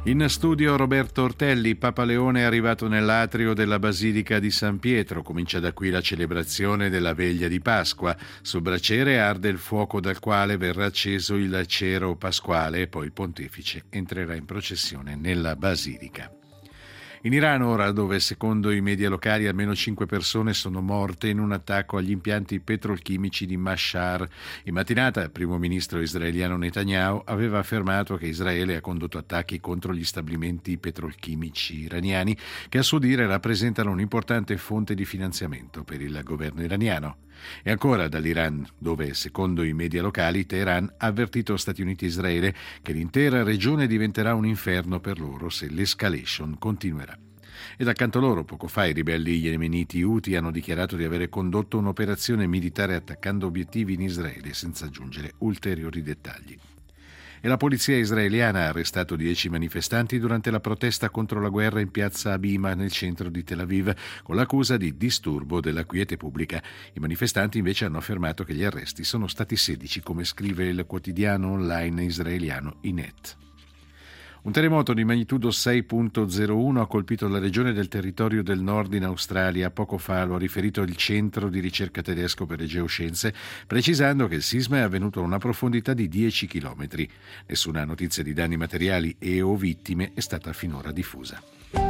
In studio Roberto Ortelli. Papa Leone è arrivato nell'atrio della Basilica di San Pietro. Comincia da qui la celebrazione della veglia di Pasqua. Sul braciere arde il fuoco dal quale verrà acceso il cero pasquale e poi il pontefice entrerà in processione nella Basilica. In Iran ora, dove secondo i media locali almeno 5 persone sono morte in un attacco agli impianti petrolchimici di Mashhad. In mattinata il primo ministro israeliano Netanyahu aveva affermato che Israele ha condotto attacchi contro gli stabilimenti petrolchimici iraniani che a suo dire rappresentano un'importante fonte di finanziamento per il governo iraniano. E ancora dall'Iran, dove secondo i media locali Teheran ha avvertito Stati Uniti e Israele che l'intera regione diventerà un inferno per loro se l'escalation continuerà. E dal canto loro, poco fa i ribelli yemeniti Houthi hanno dichiarato di avere condotto un'operazione militare attaccando obiettivi in Israele senza aggiungere ulteriori dettagli. E la polizia israeliana ha arrestato 10 manifestanti durante la protesta contro la guerra in piazza Abima nel centro di Tel Aviv con l'accusa di disturbo della quiete pubblica. I manifestanti invece hanno affermato che gli arresti sono stati 16, come scrive il quotidiano online israeliano Ynet. Un terremoto di magnitudo 6.01 ha colpito la regione del Territorio del Nord in Australia. Poco fa lo ha riferito il Centro di Ricerca Tedesco per le Geoscienze, precisando che il sisma è avvenuto a una profondità di 10 chilometri. Nessuna notizia di danni materiali e o vittime è stata finora diffusa.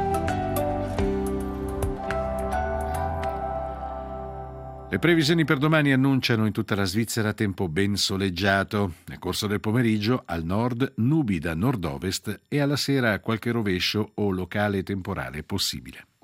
Le previsioni per domani annunciano in tutta la Svizzera tempo ben soleggiato. Nel corso del pomeriggio al nord nubi da nord-ovest e alla sera qualche rovescio o locale temporale possibile.